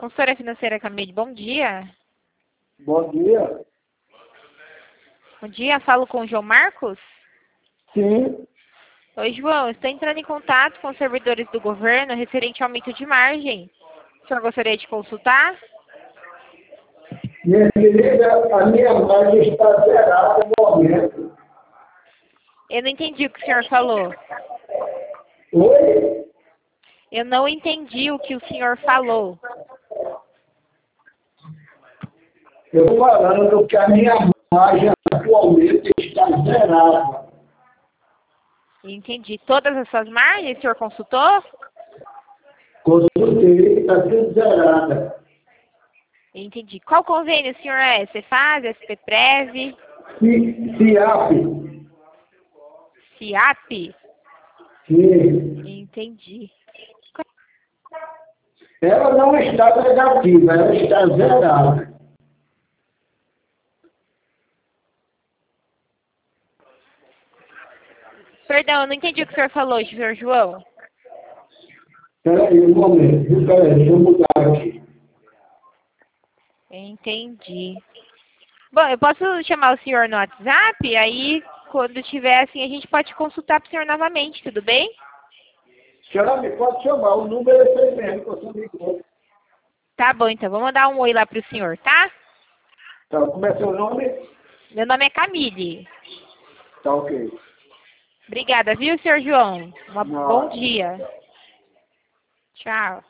Consultora financeira Camille, bom dia. Bom dia. Bom dia, falo com o João Marcos? Sim. Oi, João, estou entrando em contato com os servidores do governo referente ao aumento de margem. O senhor gostaria de consultar? Minha querida, a minha margem está zerada no momento. Eu não entendi o que o senhor falou. Oi? Eu não entendi o que o senhor falou. Eu estou falando que a minha margem atualmente está zerada. Entendi. Todas as suas margens, o senhor consultou? Consultei, está tudo zerada. Entendi. Qual convênio o senhor é? Cefaz, SPPrev, FIAP. FIAP? Sim. Entendi. Ela não está negativa, ela está zerada. Perdão, eu não entendi o que o senhor falou, senhor João. Espera aí um momento. Espera aí, deixa eu mudar aqui. Entendi. Bom, eu posso chamar o senhor no WhatsApp? Aí, quando tiver assim, a gente pode consultar para o senhor novamente, tudo bem? Senhora, me pode chamar, o número é esse aí mesmo que você ligou. Tá bom, então. Vou mandar um oi lá pro senhor, tá? Tá, como é seu nome? Meu nome é Camille. Tá ok. Obrigada, viu, senhor João? Bom Não. dia. Tchau.